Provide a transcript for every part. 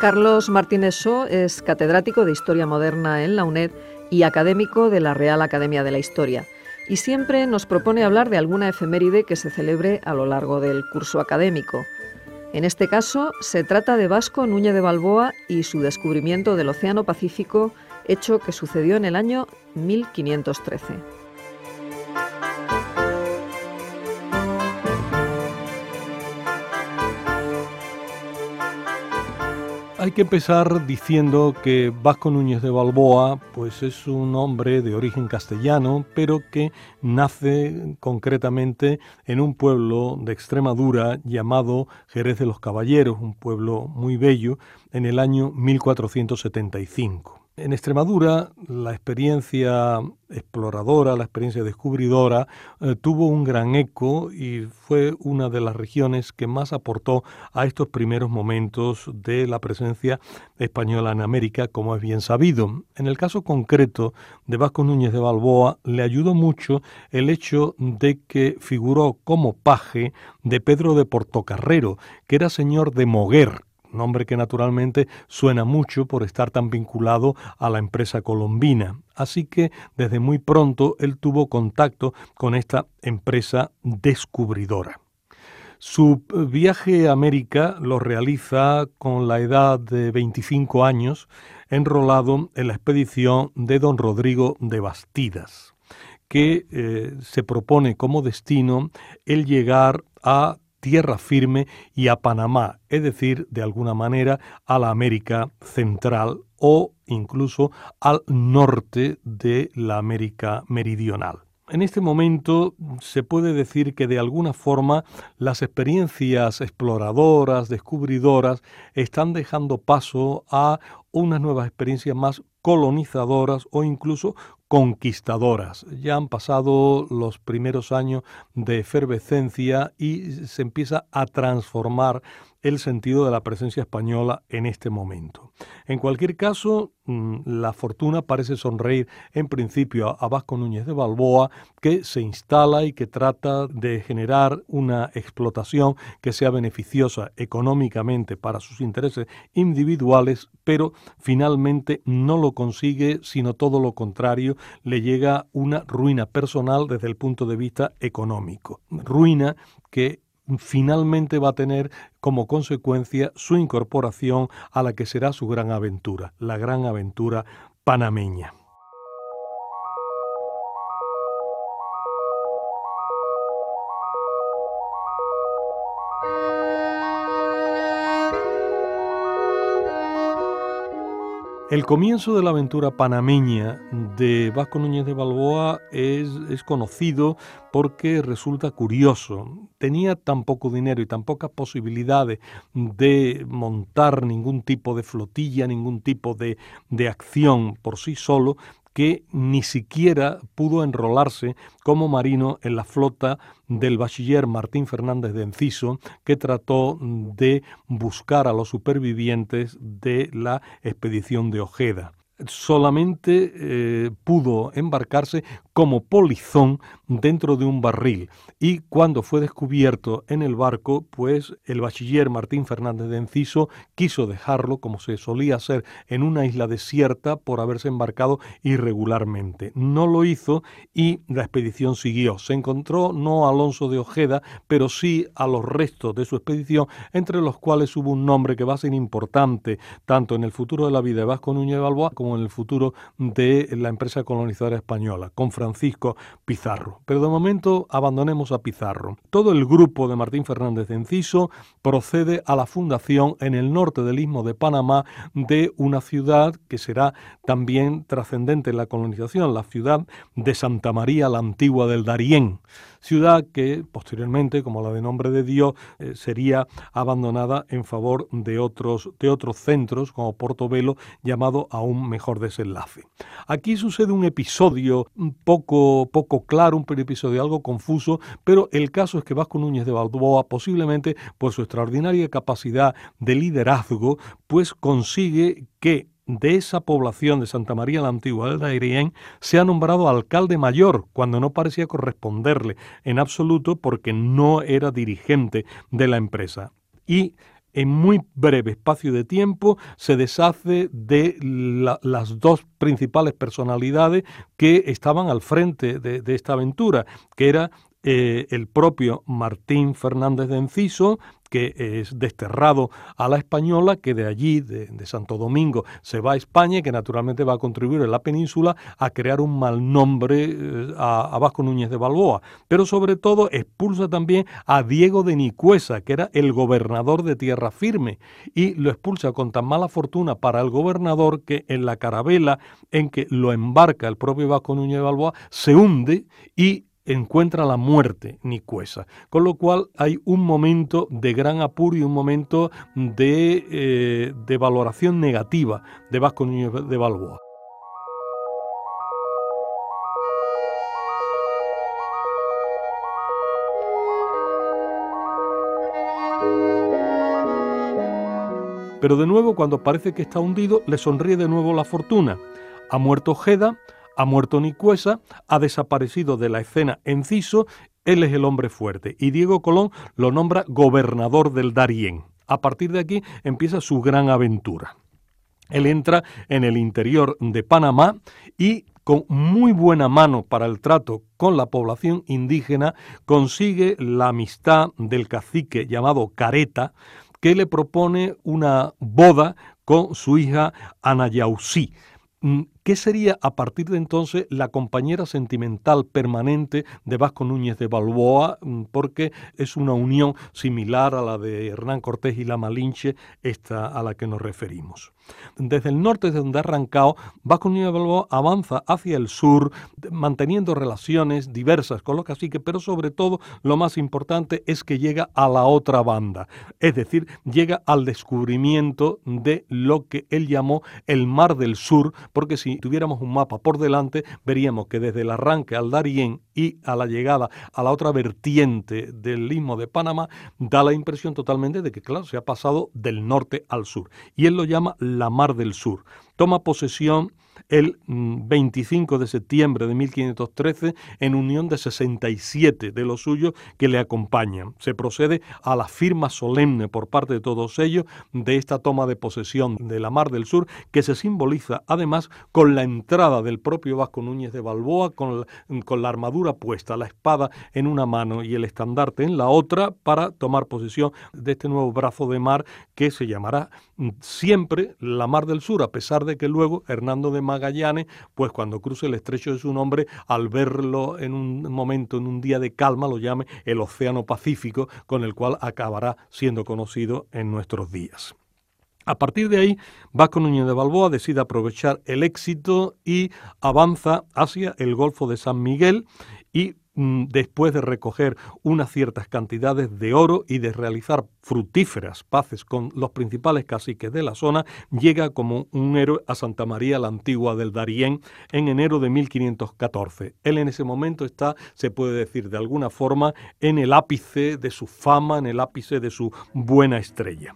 Carlos Martínez So es catedrático de Historia Moderna en la UNED y académico de la Real Academia de la Historia. Y siempre nos propone hablar de alguna efeméride que se celebre a lo largo del curso académico. En este caso, se trata de Vasco Núñez de Balboa y su descubrimiento del Océano Pacífico, hecho que sucedió en el año 1513. Hay que empezar diciendo que Vasco Núñez de Balboa pues es un hombre de origen castellano, pero que nace concretamente en un pueblo de Extremadura llamado Jerez de los Caballeros, un pueblo muy bello, en el año 1475. En Extremadura, la experiencia exploradora, la experiencia descubridora, tuvo un gran eco y fue una de las regiones que más aportó a estos primeros momentos de la presencia española en América, como es bien sabido. En el caso concreto de Vasco Núñez de Balboa, le ayudó mucho el hecho de que figuró como paje de Pedro de Portocarrero, que era señor de Moguer, nombre que naturalmente suena mucho por estar tan vinculado a la empresa colombina. Así que desde muy pronto él tuvo contacto con esta empresa descubridora. Su viaje a América lo realiza con la edad de 25 años, enrolado en la expedición de don Rodrigo de Bastidas, que se propone como destino el llegar a tierra firme y a Panamá, es decir, de alguna manera a la América Central o incluso al norte de la América Meridional. En este momento se puede decir que de alguna forma las experiencias exploradoras, descubridoras, están dejando paso a unas nuevas experiencias más colonizadoras o incluso conquistadoras. Ya han pasado los primeros años de efervescencia y se empieza a transformar el sentido de la presencia española en este momento. En cualquier caso, la fortuna parece sonreír en principio a Vasco Núñez de Balboa, que se instala y que trata de generar una explotación que sea beneficiosa económicamente para sus intereses individuales, pero finalmente no lo consigue, sino todo lo contrario, le llega una ruina personal desde el punto de vista económico. Ruina que finalmente va a tener como consecuencia su incorporación a la que será su gran aventura, la gran aventura panameña. El comienzo de la aventura panameña de Vasco Núñez de Balboa es conocido porque resulta curioso. Tenía tan poco dinero y tan pocas posibilidades de montar ningún tipo de flotilla, ningún tipo de acción por sí solo, que ni siquiera pudo enrolarse como marino en la flota del bachiller Martín Fernández de Enciso, que trató de buscar a los supervivientes de la expedición de Ojeda. Solamente pudo embarcarse como polizón dentro de un barril, y cuando fue descubierto en el barco, pues el bachiller Martín Fernández de Enciso quiso dejarlo, como se solía hacer en una isla desierta, por haberse embarcado irregularmente. No lo hizo y la expedición siguió. Se encontró no a Alonso de Ojeda, pero sí a los restos de su expedición, entre los cuales hubo un nombre que va a ser importante tanto en el futuro de la vida de Vasco Núñez de Balboa como en el futuro de la empresa colonizadora española, con Francisco Pizarro. Pero de momento abandonemos a Pizarro. Todo el grupo de Martín Fernández de Enciso procede a la fundación en el norte del Istmo de Panamá de una ciudad que será también trascendente en la colonización, la ciudad de Santa María la Antigua del Darién, ciudad que posteriormente, como la de Nombre de Dios, sería abandonada en favor de otros centros, como Portobelo, llamado a un mejor desenlace. Aquí sucede un episodio poco claro, un episodio algo confuso, pero el caso es que Vasco Núñez de Balboa, posiblemente por su extraordinaria capacidad de liderazgo, pues consigue que de esa población de Santa María la Antigua del Darién se ha nombrado alcalde mayor, cuando no parecía corresponderle en absoluto, porque no era dirigente de la empresa. Y en muy breve espacio de tiempo se deshace de las dos principales personalidades que estaban al frente de esta aventura, que era el propio Martín Fernández de Enciso, que es desterrado a la Española, que de allí, de Santo Domingo, se va a España y que naturalmente va a contribuir en la península a crear un mal nombre a Vasco Núñez de Balboa. Pero sobre todo expulsa también a Diego de Nicuesa, que era el gobernador de Tierra Firme, y lo expulsa con tan mala fortuna para el gobernador que en la carabela en que lo embarca el propio Vasco Núñez de Balboa se hunde y encuentra la muerte Nicuesa, con lo cual hay un momento de gran apuro y un momento de valoración negativa de Vasco Núñez de Balboa. Pero de nuevo, cuando parece que está hundido, le sonríe de nuevo la fortuna. Ha muerto Ojeda, ha muerto Nicuesa, ha desaparecido de la escena Enciso, él es el hombre fuerte y Diego Colón lo nombra gobernador del Darién. A partir de aquí empieza su gran aventura. Él entra en el interior de Panamá y con muy buena mano para el trato con la población indígena consigue la amistad del cacique llamado Careta, que le propone una boda con su hija Anayausí, que sería a partir de entonces la compañera sentimental permanente de Vasco Núñez de Balboa, porque es una unión similar a la de Hernán Cortés y la Malinche, esta a la que nos referimos. Desde el norte, de donde ha arrancado, Vasco Núñez de Balboa avanza hacia el sur, manteniendo relaciones diversas con los caciques, pero sobre todo lo más importante es que llega a la otra banda, es decir, llega al descubrimiento de lo que él llamó el Mar del Sur, porque si tuviéramos un mapa por delante, veríamos que desde el arranque al Darién y a la llegada a la otra vertiente del istmo de Panamá, da la impresión totalmente de que, claro, se ha pasado del norte al sur. Y él lo llama la Mar del Sur. Toma posesión el 25 de septiembre de 1513 en unión de 67 de los suyos que le acompañan. Se procede a la firma solemne por parte de todos ellos de esta toma de posesión de la Mar del Sur, que se simboliza además con la entrada del propio Vasco Núñez de Balboa con la armadura puesta, la espada en una mano y el estandarte en la otra, para tomar posesión de este nuevo brazo de mar que se llamará siempre la Mar del Sur, a pesar de que luego Hernando de Magallanes, pues cuando cruce el estrecho de su nombre, al verlo en un momento, en un día de calma, lo llame el Océano Pacífico, con el cual acabará siendo conocido en nuestros días. A partir de ahí, Vasco Núñez de Balboa decide aprovechar el éxito y avanza hacia el Golfo de San Miguel y después de recoger unas ciertas cantidades de oro y de realizar fructíferas paces con los principales caciques de la zona, llega como un héroe a Santa María la Antigua del Darién en enero de 1514. Él en ese momento está, se puede decir de alguna forma, en el ápice de su fama, en el ápice de su buena estrella.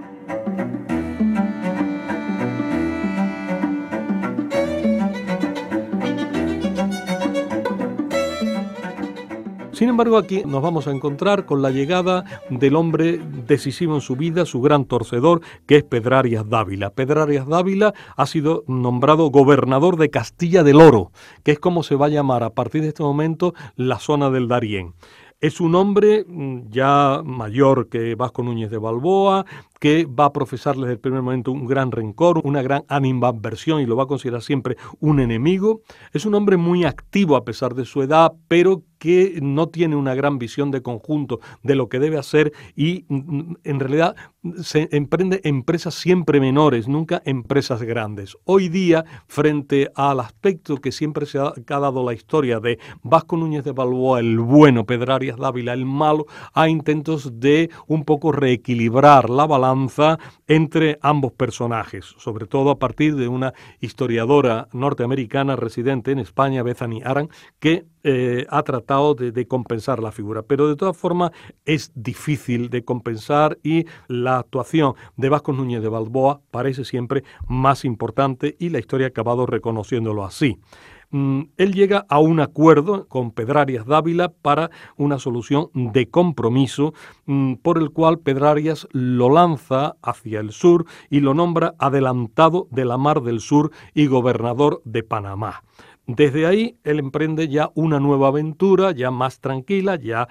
Sin embargo, aquí nos vamos a encontrar con la llegada del hombre decisivo en su vida, su gran torcedor, que es Pedrarias Dávila. Pedrarias Dávila ha sido nombrado gobernador de Castilla del Oro, que es como se va a llamar a partir de este momento la zona del Darién. Es un hombre ya mayor que Vasco Núñez de Balboa, que va a profesarle desde el primer momento un gran rencor, una gran animadversión y lo va a considerar siempre un enemigo. Es un hombre muy activo a pesar de su edad, pero que no tiene una gran visión de conjunto de lo que debe hacer y en realidad se emprende empresas siempre menores, nunca empresas grandes. Hoy día, frente al aspecto que siempre se ha dado la historia de Vasco Núñez de Balboa, el bueno, Pedrarias Dávila, el malo, hay intentos de un poco reequilibrar la balanza entre ambos personajes, sobre todo a partir de una historiadora norteamericana residente en España, Bethany Arant, que ha tratado de compensar la figura, pero de todas formas es difícil de compensar y la actuación de Vasco Núñez de Balboa parece siempre más importante y la historia ha acabado reconociéndolo así. él llega a un acuerdo con Pedrarias Dávila para una solución de compromiso por el cual Pedrarias lo lanza hacia el sur y lo nombra adelantado de la Mar del Sur y gobernador de Panamá. Desde ahí él emprende ya una nueva aventura, ya más tranquila, ya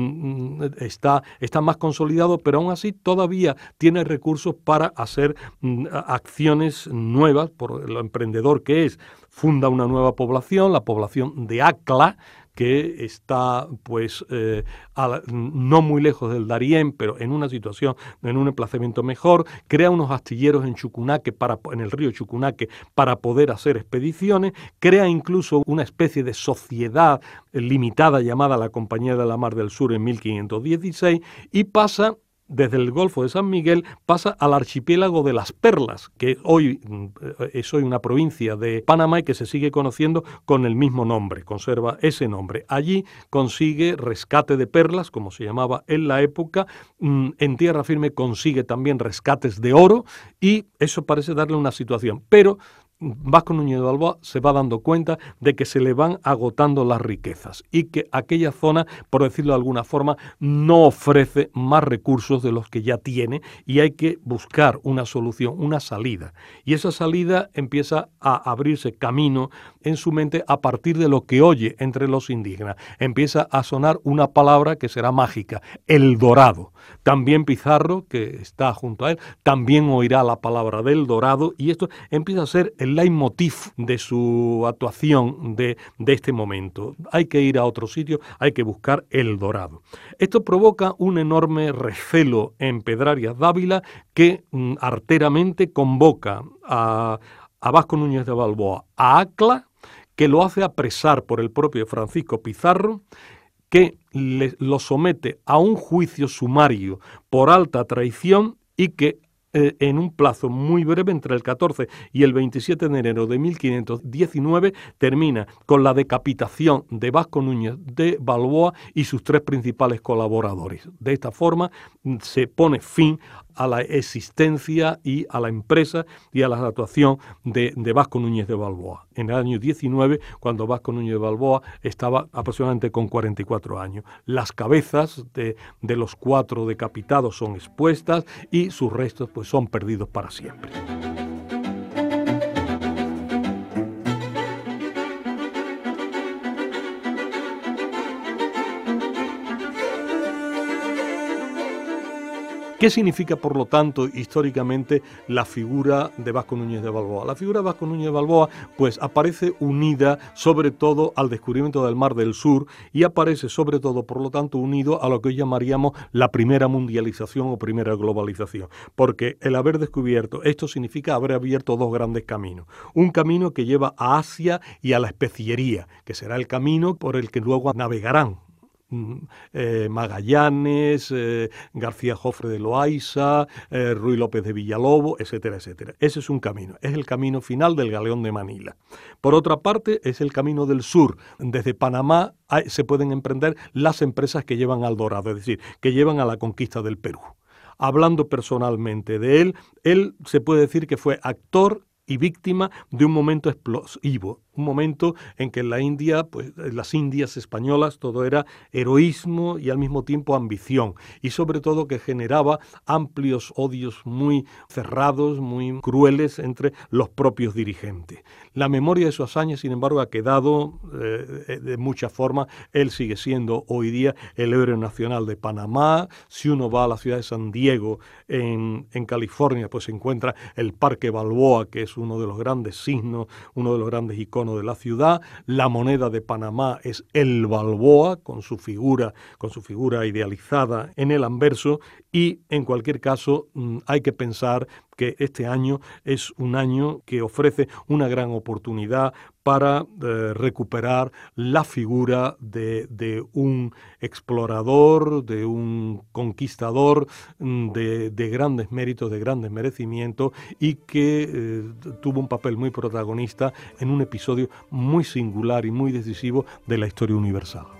está más consolidado, pero aún así todavía tiene recursos para hacer acciones nuevas, por el emprendedor que es. Funda una nueva población, la población de Acla, que está pues no muy lejos del Darién, pero en una situación, en un emplazamiento mejor, crea unos astilleros en Chucunaque, en el río Chucunaque, para poder hacer expediciones, crea incluso una especie de sociedad limitada llamada la Compañía de la Mar del Sur en 1516 y pasa desde el Golfo de San Miguel, pasa al archipiélago de las Perlas, que hoy es una provincia de Panamá y que se sigue conociendo con el mismo nombre, conserva ese nombre. Allí consigue rescate de perlas, como se llamaba en la época, en tierra firme consigue también rescates de oro y eso parece darle una situación, pero Vasco Núñez de Balboa se va dando cuenta de que se le van agotando las riquezas y que aquella zona, por decirlo de alguna forma, no ofrece más recursos de los que ya tiene y hay que buscar una solución, una salida. Y esa salida empieza a abrirse camino en su mente a partir de lo que oye entre los indígenas. Empieza a sonar una palabra que será mágica, el dorado. También Pizarro, que está junto a él, también oirá la palabra del dorado y esto empieza a ser el leitmotiv de su actuación de este momento. Hay que ir a otro sitio, hay que buscar el dorado. Esto provoca un enorme recelo en Pedrarias Dávila que arteramente convoca a Vasco Núñez de Balboa a Acla, que lo hace apresar por el propio Francisco Pizarro, que lo somete a un juicio sumario por alta traición y que en un plazo muy breve, entre el 14 y el 27 de enero de 1519, termina con la decapitación de Vasco Núñez de Balboa y sus tres principales colaboradores. De esta forma se pone fin a la existencia y a la empresa y a la actuación de Vasco Núñez de Balboa. En el año 19, cuando Vasco Núñez de Balboa estaba aproximadamente con 44 años. Las cabezas de los 4 decapitados son expuestas y sus restos pues son perdidos para siempre. ¿Qué significa, por lo tanto, históricamente la figura de Vasco Núñez de Balboa? La figura de Vasco Núñez de Balboa pues aparece unida sobre todo al descubrimiento del Mar del Sur y aparece sobre todo, por lo tanto, unido a lo que hoy llamaríamos la primera mundialización o primera globalización. Porque el haber descubierto esto significa haber abierto dos grandes caminos. Un camino que lleva a Asia y a la especiería, que será el camino por el que luego navegarán Magallanes, García Jofre de Loayza, Ruy López de Villalobos, etcétera, etcétera. Ese es un camino, es el camino final del Galeón de Manila. Por otra parte, es el camino del sur. Desde Panamá se pueden emprender las empresas que llevan al Dorado, es decir, que llevan a la conquista del Perú. Hablando personalmente de él se puede decir que fue actor y víctima de un momento explosivo, un momento en que en la India, pues en las Indias españolas, todo era heroísmo y al mismo tiempo ambición, y sobre todo que generaba amplios odios muy cerrados, muy crueles entre los propios dirigentes. La memoria de su hazaña, sin embargo, ha quedado de muchas formas. Él sigue siendo hoy día el héroe nacional de Panamá. Si uno va a la ciudad de San Diego, en California, pues se encuentra el Parque Balboa, que es uno de los grandes signos, uno de los grandes iconos de la ciudad. La moneda de Panamá es el Balboa, con su figura idealizada en el anverso, y en cualquier caso hay que pensar que este año es un año que ofrece una gran oportunidad para recuperar la figura de un explorador, de un conquistador de grandes méritos, de grandes merecimientos y que tuvo un papel muy protagonista en un episodio muy singular y muy decisivo de la historia universal.